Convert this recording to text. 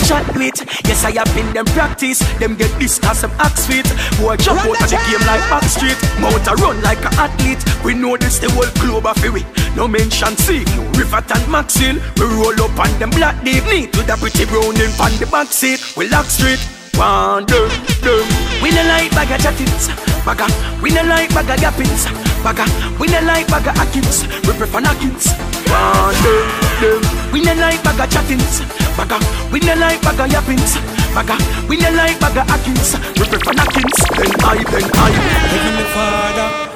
shot with. Yes, I have been them practice. Them get this cause them axe fit. Boy jump out of the game like backstreet. Mouth a run like an athlete. We know this the whole club of we. No mention sea, Rivet and Maxine. We roll up on them black deep neat with a pretty brown in on the back seat. We lock street. One, them. We no like bag of chattings, bagga. We no like bag of yappings, bagga. We no like bag of akins, we prefer knockings. One, them. We no like bag of chattings, bagga. We no like bag of yappings, bagga. We no like bag of akins, we prefer knockings. Then I. Heavenly Father,